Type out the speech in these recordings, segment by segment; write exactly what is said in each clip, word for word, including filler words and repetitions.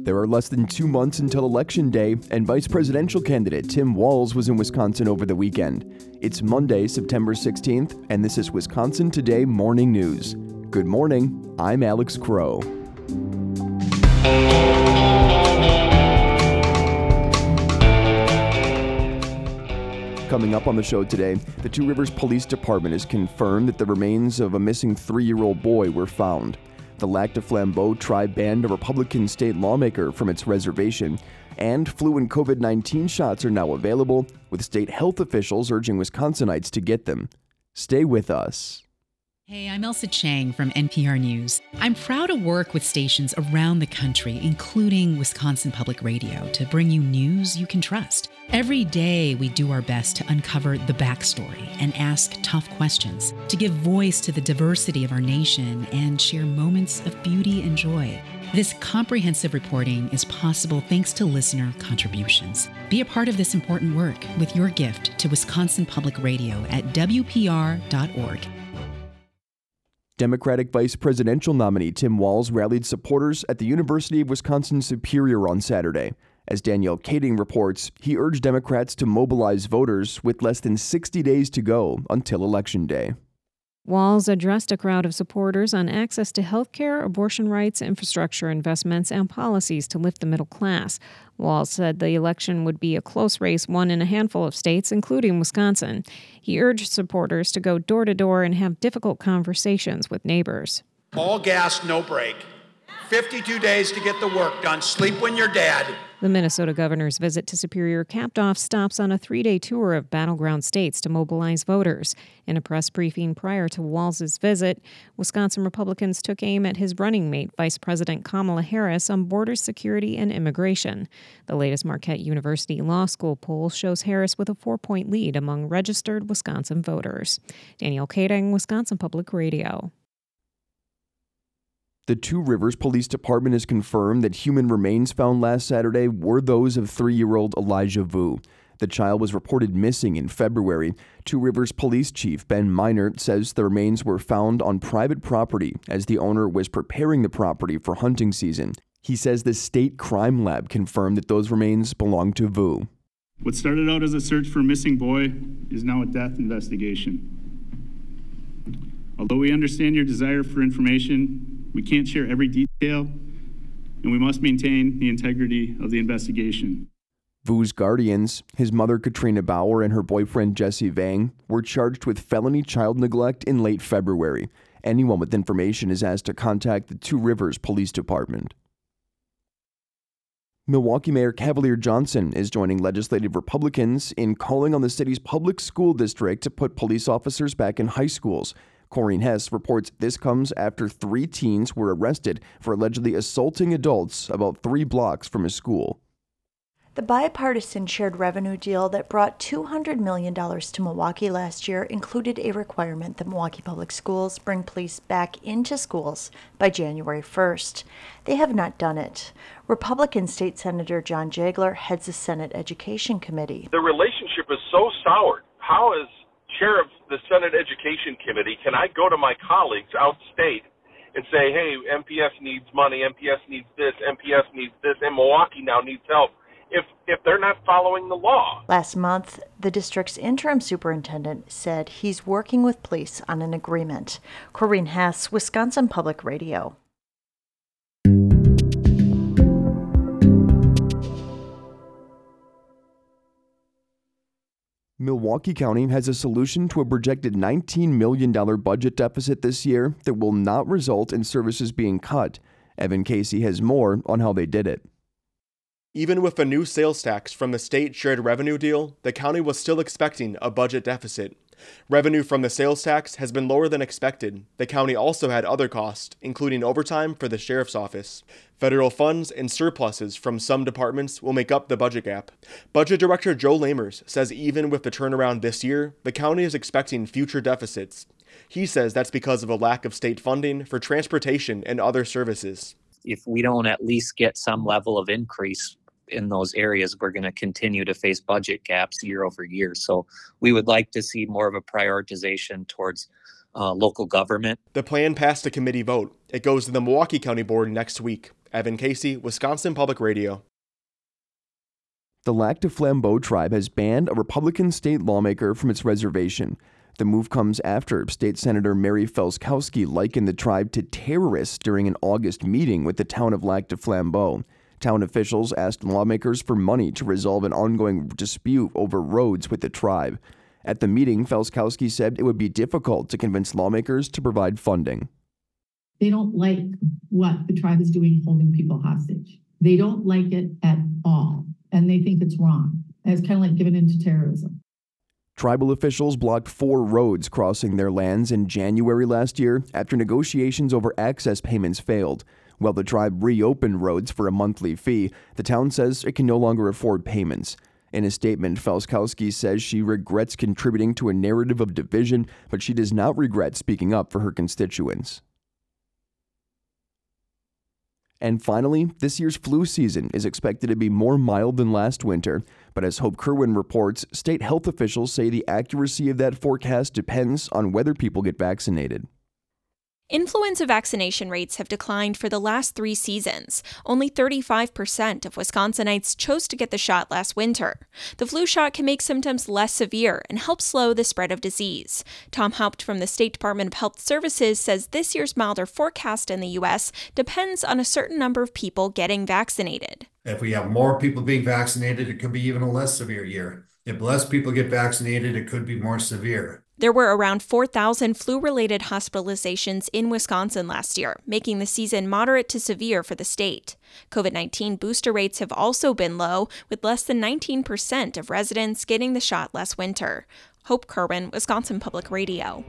There are less than two months until Election Day, and vice presidential candidate Tim Walz was in Wisconsin over the weekend. It's Monday, September sixteenth, and this is Wisconsin Today Morning News. Good morning, I'm Alex Crow. Coming up on the show today, the Two Rivers Police Department has confirmed that the remains of a missing three-year-old boy were found. The Lac du Flambeau tribe banned a Republican state lawmaker from its reservation, and flu and covid nineteen shots are now available, with state health officials urging Wisconsinites to get them. Stay with us. Hey, I'm Elsa Chang from N P R News. I'm proud to work with stations around the country, including Wisconsin Public Radio, to bring you news you can trust. Every day, we do our best to uncover the backstory and ask tough questions, to give voice to the diversity of our nation and share moments of beauty and joy. This comprehensive reporting is possible thanks to listener contributions. Be a part of this important work with your gift to Wisconsin Public Radio at W P R dot org. Democratic vice presidential nominee Tim Walz rallied supporters at the University of Wisconsin-Superior on Saturday. As Danielle Kading reports, he urged Democrats to mobilize voters with less than sixty days to go until Election Day. Walz addressed a crowd of supporters on access to health care, abortion rights, infrastructure investments, and policies to lift the middle class. Walz said the election would be a close race won in a handful of states, including Wisconsin. He urged supporters to go door to door and have difficult conversations with neighbors. All gas, no break. fifty-two days to get the work done. Sleep when you're dead. The Minnesota governor's visit to Superior capped off stops on a three-day tour of battleground states to mobilize voters. In a press briefing prior to Walz's visit, Wisconsin Republicans took aim at his running mate, Vice President Kamala Harris, on border security and immigration. The latest Marquette University Law School poll shows Harris with a four-point lead among registered Wisconsin voters. Danielle Kading, Wisconsin Public Radio. The Two Rivers Police Department has confirmed that human remains found last Saturday were those of three-year-old Elijah Vu. The child was reported missing in February. Two Rivers Police Chief Ben Minert says the remains were found on private property as the owner was preparing the property for hunting season. He says the state crime lab confirmed that those remains belong to Vu. What started out as a search for a missing boy is now a death investigation. Although we understand your desire for information, we can't share every detail, and we must maintain the integrity of the investigation. Vu's guardians, his mother Katrina Bauer and her boyfriend Jesse Vang, were charged with felony child neglect in late February. Anyone with information is asked to contact the Two Rivers Police Department. Milwaukee Mayor Cavalier Johnson is joining legislative Republicans in calling on the city's public school district to put police officers back in high schools. Corrine Hess reports this comes after three teens were arrested for allegedly assaulting adults about three blocks from a school. The bipartisan shared revenue deal that brought two hundred million dollars to Milwaukee last year included a requirement that Milwaukee Public Schools bring police back into schools by January first. They have not done it. Republican State Senator John Jagler heads the Senate Education Committee. The relationship is so soured. How is chair of the Senate Education Committee, can I go to my colleagues outstate and say, hey, M P S needs money, M P S needs this, M P S needs this, and Milwaukee now needs help, if if they're not following the law? Last month, the district's interim superintendent said he's working with police on an agreement. Corrine Hess, Wisconsin Public Radio. Milwaukee County has a solution to a projected nineteen million dollars budget deficit this year that will not result in services being cut. Evan Casey has more on how they did it. Even with a new sales tax from the state shared revenue deal, the county was still expecting a budget deficit. Revenue from the sales tax has been lower than expected. The county also had other costs, including overtime for the sheriff's office. Federal funds and surpluses from some departments will make up the budget gap. Budget Director Joe Lamers says even with the turnaround this year, the county is expecting future deficits. He says that's because of a lack of state funding for transportation and other services. If we don't at least get some level of increase in those areas, we're going to continue to face budget gaps year over year. So we would like to see more of a prioritization towards uh, local government. The plan passed a committee vote. It goes to the Milwaukee County Board next week. Evan Casey, Wisconsin Public Radio. The Lac du Flambeau tribe has banned a Republican state lawmaker from its reservation. The move comes after State Senator Mary Felskowski likened the tribe to terrorists during an August meeting with the town of Lac du Flambeau. Town officials asked lawmakers for money to resolve an ongoing dispute over roads with the tribe. At the meeting, Felskowski said it would be difficult to convince lawmakers to provide funding. They don't like what the tribe is doing, holding people hostage. They don't like it at all, and they think it's wrong. And it's kind of like giving in to terrorism. Tribal officials blocked four roads crossing their lands in January last year after negotiations over access payments failed. While the tribe reopened roads for a monthly fee, the town says it can no longer afford payments. In a statement, Felskowski says she regrets contributing to a narrative of division, but she does not regret speaking up for her constituents. And finally, this year's flu season is expected to be more mild than last winter, but as Hope Kerwin reports, state health officials say the accuracy of that forecast depends on whether people get vaccinated. Influenza vaccination rates have declined for the last three seasons. Only thirty-five percent of Wisconsinites chose to get the shot last winter. The flu shot can make symptoms less severe and help slow the spread of disease. Tom Haupt from the State Department of Health Services says this year's milder forecast in the U S depends on a certain number of people getting vaccinated. If we have more people being vaccinated, it could be even a less severe year. If less people get vaccinated, it could be more severe. There were around four thousand flu-related hospitalizations in Wisconsin last year, making the season moderate to severe for the state. COVID nineteen booster rates have also been low, with less than nineteen percent of residents getting the shot last winter. Hope Kerwin, Wisconsin Public Radio.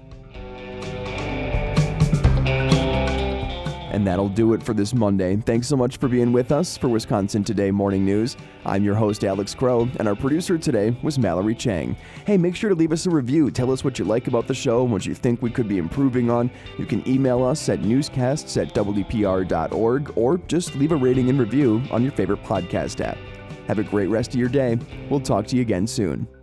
And that'll do it for this Monday. Thanks so much for being with us for Wisconsin Today Morning News. I'm your host, Alex Crow, and our producer today was Mallory Chang. Hey, make sure to leave us a review. Tell us what you like about the show and what you think we could be improving on. You can email us at newscasts at w p r dot org or just leave a rating and review on your favorite podcast app. Have a great rest of your day. We'll talk to you again soon.